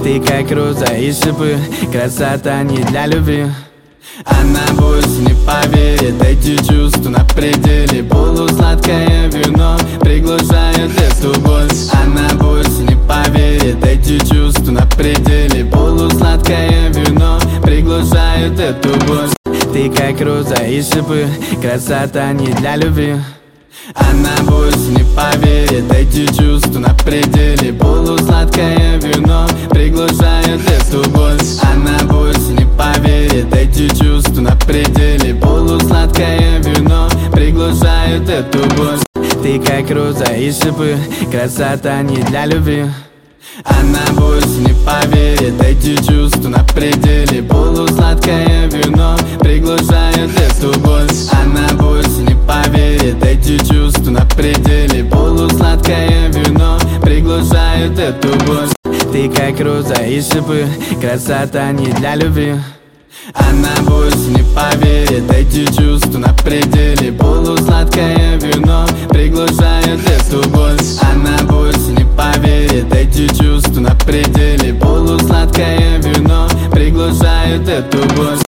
Ты как роза и шипы, красота не для любви. Она больше не поверит, эти чувства на пределе. Полусладкое вино приглушает эту боль. Она больше не поверит, эти чувства на пределе. Полусладкое вино приглушает эту боль. Ты как роза и шипы, красота не для любви. Она больше не поверит, эти чувства на пределе. Полусладкое вино приглушает эту боль. Она больше не поверит, эти чувства на пределе. Полусладкое вино приглушает эту боль. Ты как роза и шипы, красота не для любви. Она больше не поверит, эти чувства на пределе. Полусладкое вино приглушает эту боль. Она больше не поверит, эти чувства на пределе. Полусладкое вино приглушает эту боль. Ты как роза и шипы, красота не для любви. Она больше не поверит, эти чувства на пределе. Полусладкое вино приглушает эту боль. Она больше не поверит, эти чувства на пределе. Полусладкое вино приглушает эту боль.